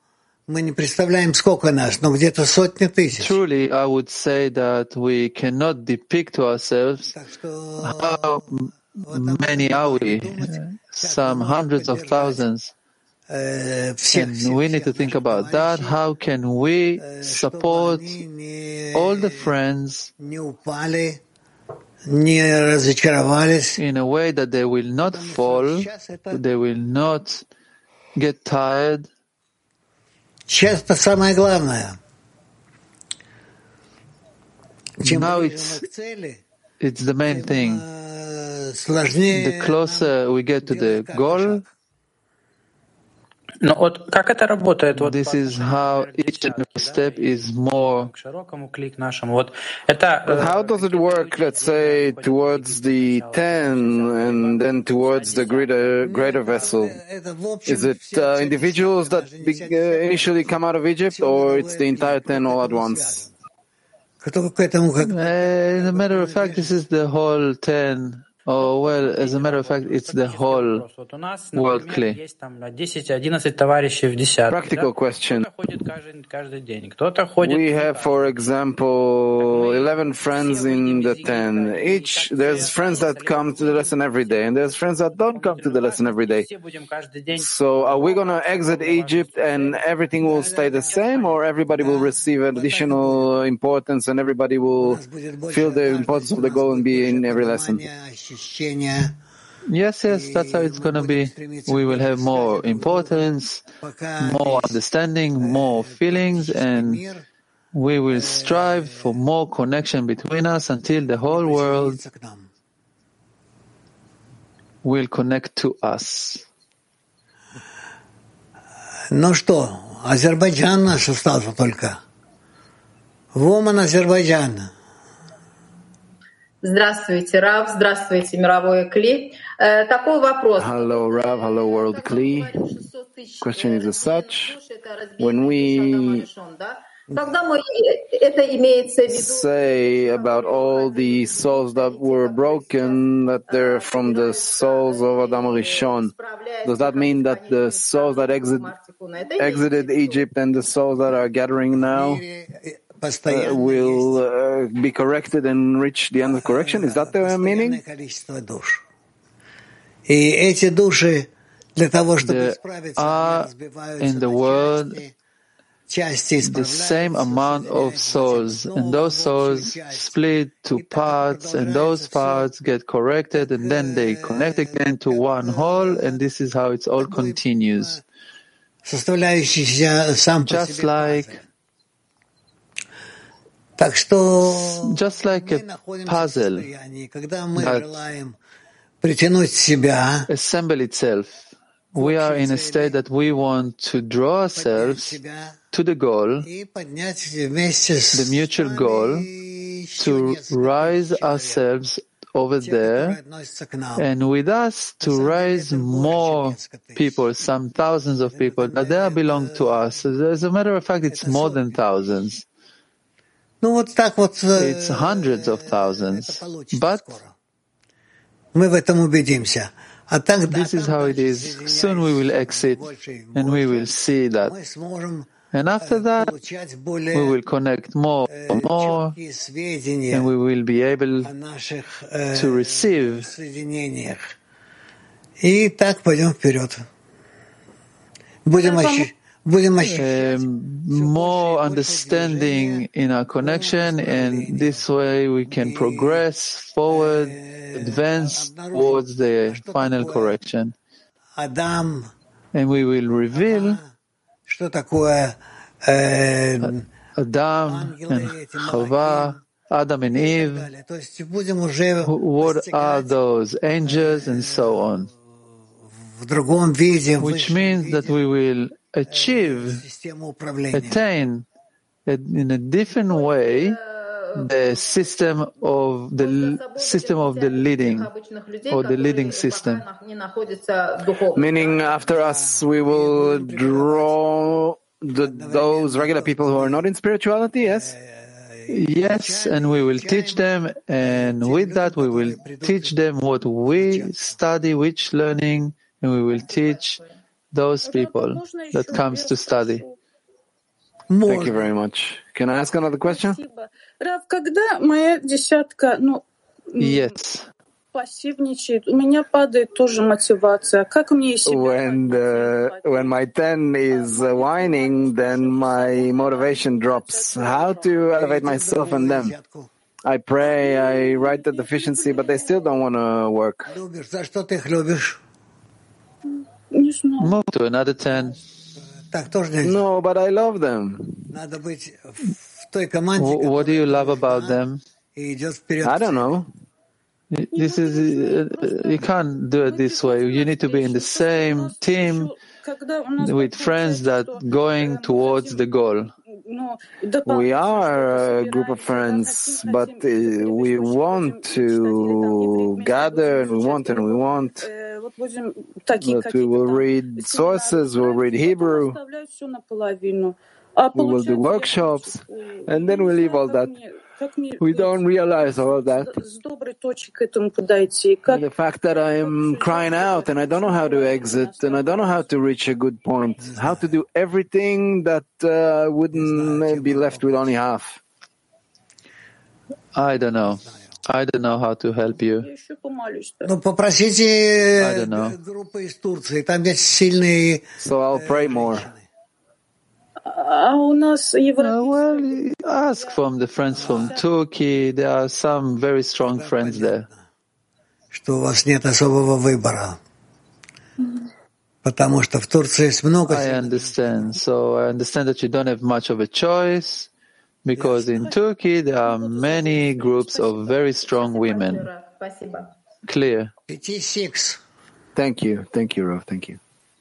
Speaker 3: Truly, I would say that we cannot depict to ourselves how many are we, some hundreds of thousands. And we need to think about that. How can we support all the friends in a way that they will not fall, they will not get tired? Now it's, it's the main thing. The closer we get to the goal, this is how each and every step is more.
Speaker 1: But how does it work, let's say, towards the ten and then towards the greater, greater vessel? Is it uh, individuals that be, uh, initially come out of Egypt, or it's the entire ten all at once?
Speaker 3: Uh, as a matter of fact, this is the whole ten. Oh, well, as a matter of fact, it's the whole world clay.
Speaker 1: Practical question. We have, for example, eleven friends in the ten. Each, there's friends that come to the lesson every day, and there's friends that don't come to the lesson every day. So are we going to exit Egypt and everything will stay the same, or everybody will receive additional importance and everybody will feel the importance of the goal and be in every lesson?
Speaker 3: Yes, yes, that's how it's going to be. We will have more importance, more understanding, more feelings, and we will strive for more connection between us until the whole world will connect to us.
Speaker 6: Ну что, Азербайджан наш остался только. Woman Азербайджан.
Speaker 19: Здравствуйте, Рав. Здравствуйте, мировое Кли. Такой вопрос.
Speaker 1: Hello, Rav. Hello, world Kli. Question is as such. When we say about all the souls that were broken, that they're from the souls of Adam Rishon, does that mean that the souls that exit, exited Egypt and the souls that are gathering now Uh, will uh, be corrected and reach the end of correction? Is that the meaning?
Speaker 3: There are in the world the same amount of souls, and those souls split to parts, and those parts get corrected, and then they connect again to one whole, and this is how it all continues. Just like Just like a puzzle that assembles itself we are in a state that we want to draw ourselves to the goal, the mutual goal, to rise ourselves over there, and with us to raise more people, some thousands of people, that they belong to us. As a matter of fact, it's more than thousands. It's hundreds of thousands. But this is how it is. Soon we will exit and we will see that. And after that, we will connect more and more, and we will be able to receive. Um, more understanding in our connection, and this way we can progress forward, advance towards the final correction. And we will reveal Adam and Chava, Adam and Eve, what are those angels and so on. Which means that we will achieve, attain in a different way the system of the system of the leading, or the leading system.
Speaker 1: Meaning, after us, we will draw the, those regular people who are not in spirituality, yes?
Speaker 3: Yes, and we will teach them, and with that we will teach them what we study, which learning, and we will teach those people that comes to study.
Speaker 1: Thank you very much. Can I ask another question?
Speaker 3: Yes.
Speaker 1: When the, when my ten is uh, whining, then my motivation drops. How to elevate myself and them? I pray, I write the deficiency, but they still don't want to work.
Speaker 3: Move to another ten.
Speaker 1: No, but I love them.
Speaker 3: What do you love about them?
Speaker 1: I don't know.
Speaker 3: This is uh, you can't do it this way. You need to be in the same team with friends that going towards the goal.
Speaker 1: We are a group of friends, but uh, we want to gather, and we want, and we want that we will read sources, we'll read Hebrew, we will do workshops, and then we leave all that. We don't realize all of that. And the fact that I am crying out and I don't know how to exit and I don't know how to reach a good point, how to do everything that uh, wouldn't be left with only half.
Speaker 3: I don't know. I don't know how to help you. I don't know.
Speaker 1: So I'll pray more.
Speaker 3: Uh, well, ask from the friends from Turkey. There are some very strong friends there. I understand. So I understand that you don't have much of a choice, because in Turkey there are many groups of very strong women. Clear.
Speaker 1: Thank you. Thank you, Rav. Thank you.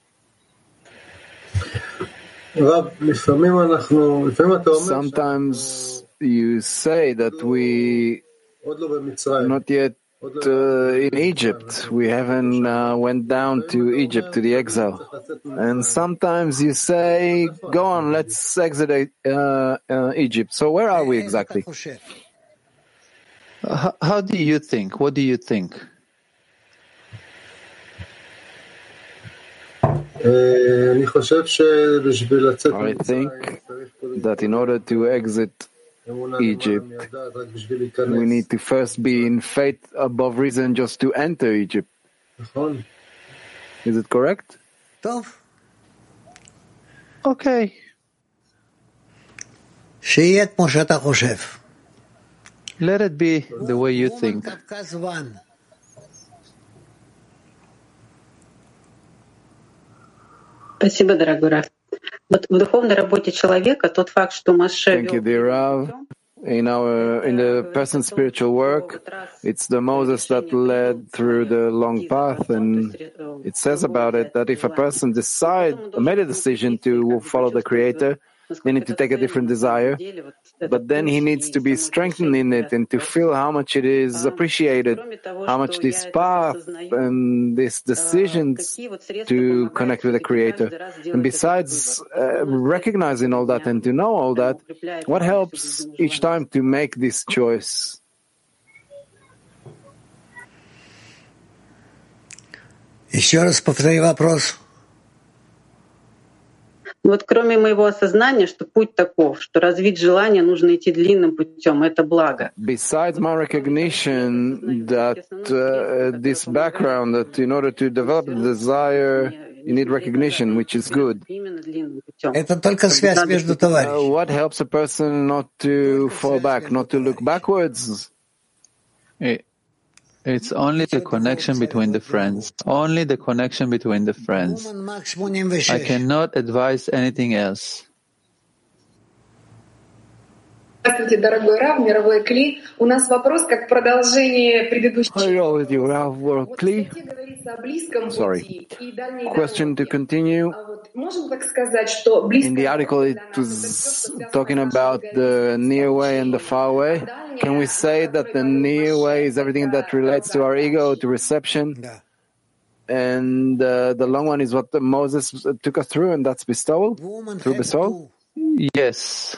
Speaker 1: Sometimes you say that we are not yet uh, in Egypt. We haven't uh, went down to Egypt, to the exile. And sometimes you say, go on, let's exit uh, uh, Egypt. So where are we exactly?
Speaker 3: How, how do you think? What do you think?
Speaker 1: I think that in order to exit Egypt, we need to first be in faith above reason just to enter Egypt. Is it correct?
Speaker 3: Okay. Let it be the way you think.
Speaker 20: Спасибо, дорогой Рав. Вот в духовной работе человека тот факт, что Моше
Speaker 1: Thank you, dear Rav. In our, in the person's spiritual work, it's the Moses that led through the long path, and it says about it that if a person decide, made a decision to follow the Creator, they need to take a different desire, but then he needs to be strengthened in it and to feel how much it is appreciated, how much this path and these decisions to connect with the Creator. And besides uh, recognizing all that and to know all that, what helps each time to make this choice?
Speaker 6: Еще раз повтори вопрос.
Speaker 20: Вот кроме моего осознания, что путь таков, что развить желание нужно идти длинным путем, это благо.
Speaker 1: Besides my recognition that uh, this background, that in order to develop the desire, you need recognition, which is good.
Speaker 6: Это только связь между товарищами.
Speaker 1: Uh, what helps a person not to fall back, not to look backwards?
Speaker 3: It, It's only the connection between the friends. Only the connection between the friends. I cannot advise anything else.
Speaker 21: Здравствуйте, дорогой Рав, мировой Кли. У нас вопрос как продолжение предыдущего.
Speaker 1: Hello, with you, Rav, world Kli. Sorry. Question to continue. In the article, it was talking about the near way and the far way. Can we say that the near way is everything that relates to our ego, to reception? And uh, the long one is what Moses took us through, and that's bestowal? Through bestowal?
Speaker 3: Yes.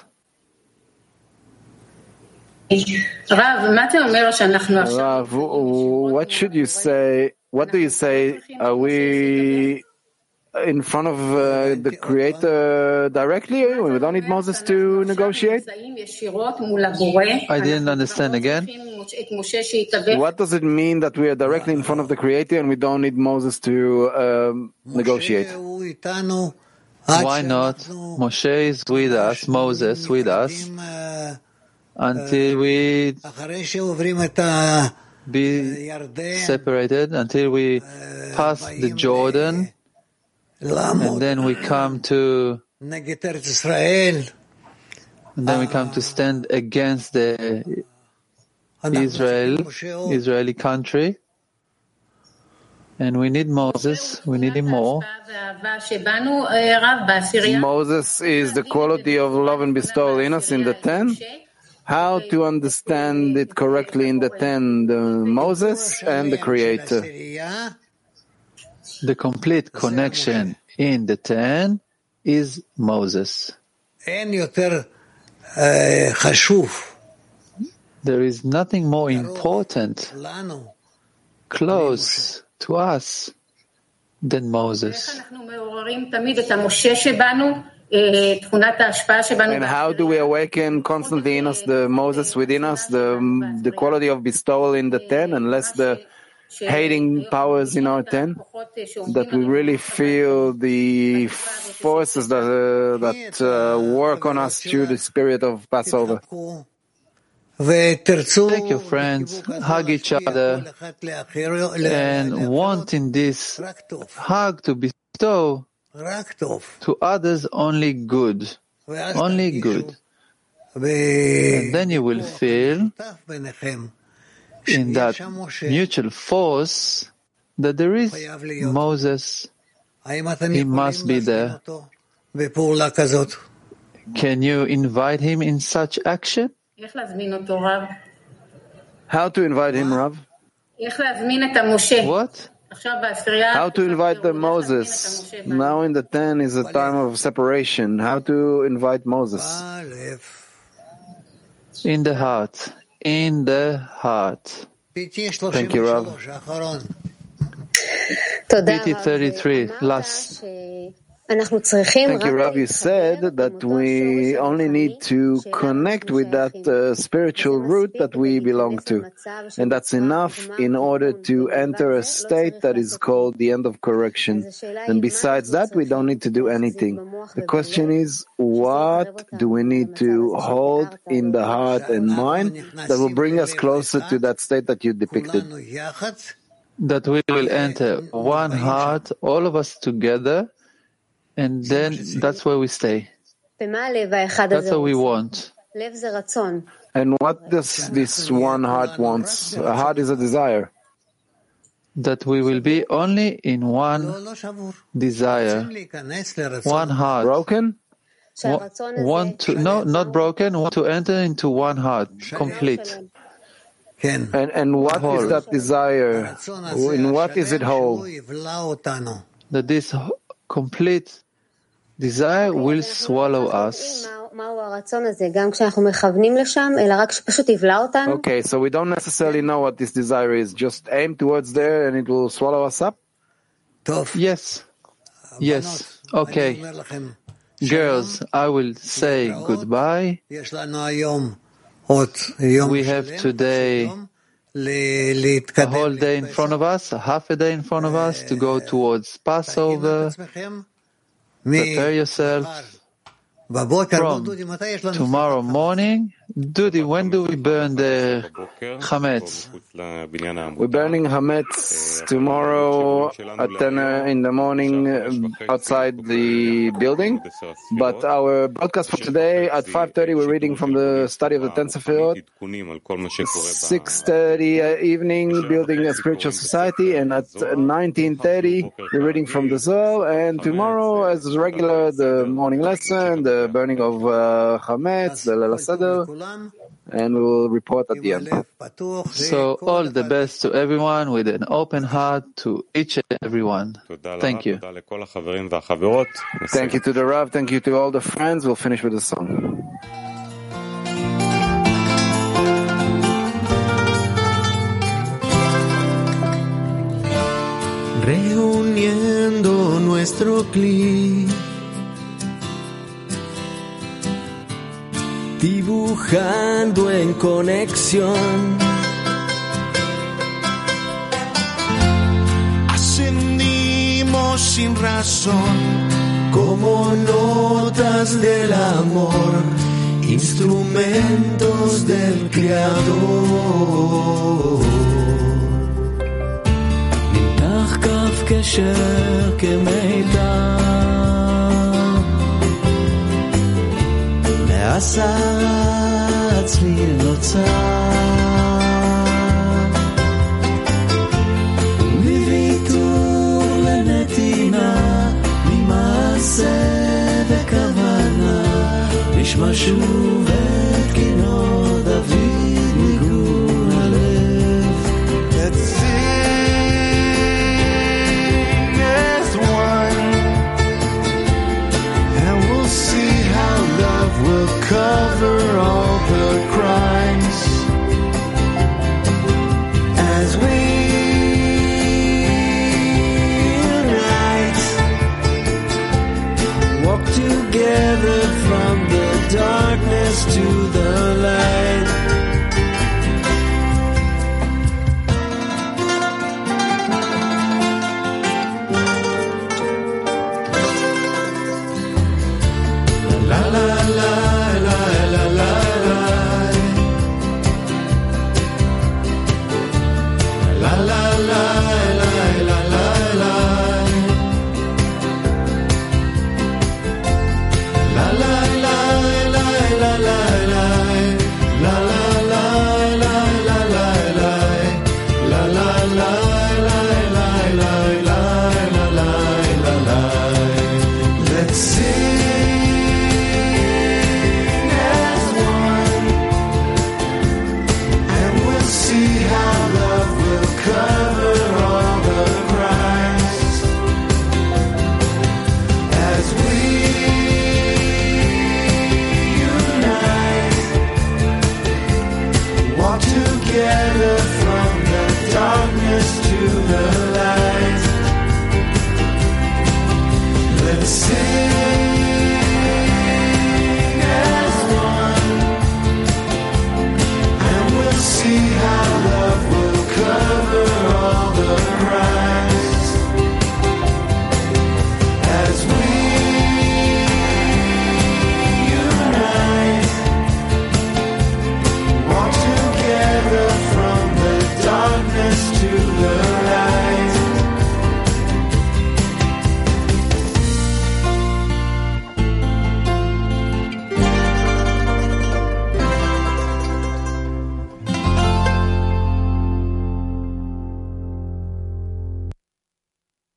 Speaker 1: Rav, what should you say? What do you say? Are we in front of uh, the Creator directly? We don't need Moses to negotiate?
Speaker 3: I didn't understand again.
Speaker 1: What does it mean that we are directly in front of the Creator and we don't need Moses to um, negotiate?
Speaker 3: Why not? Moshe is with us, Moses with us, until we be separated, until we pass the Jordan, and then we come to and then we come to stand against the Israel, Israeli country. And we need Moses, we need him more.
Speaker 1: Moses is the quality of love and bestowal in us in the ten. How to understand it correctly in the ten, the Moses and the Creator.
Speaker 3: The complete connection in the ten is Moses. There is nothing more important, close to us, than Moses.
Speaker 1: And how do we awaken constantly in us the Moses within us, the the quality of bestowal in the ten, and less the hating powers in our ten? That we really feel the forces that uh, that uh, work on us through the spirit of Passover.
Speaker 3: Take your friends, hug each other, and want in this hug to bestow to others only good, only good. And then you will feel in that mutual force that there is Moses. He must be there. Can you invite him in such action?
Speaker 1: How to invite him, Rav?
Speaker 3: What?
Speaker 1: How to invite the Moses? Now in the ten is a time of separation. How to invite Moses?
Speaker 3: In the heart. In the heart.
Speaker 1: Thank you, Rav.
Speaker 3: P T thirty-three, last.
Speaker 1: Thank you, Rav. You said that we only need to connect with that uh, spiritual root that we belong to. And that's enough in order to enter a state that is called the end of correction. And besides that, we don't need to do anything. The question is, what do we need to hold in the heart and mind that will bring us closer to that state that you depicted?
Speaker 3: That we will enter one heart, all of us together, and then that's where we stay. That's what we want.
Speaker 1: And what does this one heart wants? A heart is a desire.
Speaker 3: That we will be only in one desire, one heart.
Speaker 1: Broken?
Speaker 3: Want to, no, not broken, want to enter into one heart, complete.
Speaker 1: And, and what whole. Is that desire? In what is it whole?
Speaker 3: That this complete desire will swallow us.
Speaker 1: Okay, so we don't necessarily know what this desire is. Just aim towards there and it will swallow us up?
Speaker 3: Yes. Yes. Okay. Girls, I will say goodbye. We have today a whole day in front of us, a half a day in front of us to go towards Passover. Prepare yourself. From tomorrow morning, Dudi, when do we burn the chametz?
Speaker 1: We're burning chametz tomorrow at ten in the morning outside the building. But our broadcast for today at five thirty, we're reading from the study of the Ten Sefirot. six thirty evening, building a spiritual society, and at nineteen thirty, we're reading from the Zohar. And tomorrow, as regular, the morning lesson, the The burning of uh, chametz, the Leil Seder, and we will report at the end.
Speaker 3: So all the best to everyone with an open heart to each and everyone. Thank you.
Speaker 1: Thank you to the Rav. Thank you to all the friends. We'll finish with a song.
Speaker 2: Reuniendo nuestro clip, dibujando en conexión, ascendimos sin razón, como notas del amor, instrumentos del Creador. נמתח קו קשר כמיתר, עשה צליל נוצר, מוויתור לנתינה, ממעשה וכוונה, נשמע שוב את כינור דוד ניגון הלב. Let's sing as one, and we'll see how love will cover all the crimes as we unite, walk together from the darkness to the light. La la la la la la la la la la la la la la la la la la la la Let's sing as one, and we'll see how love will cover all the crimes as we unite, walk together from the darkness to the light. Let's sing.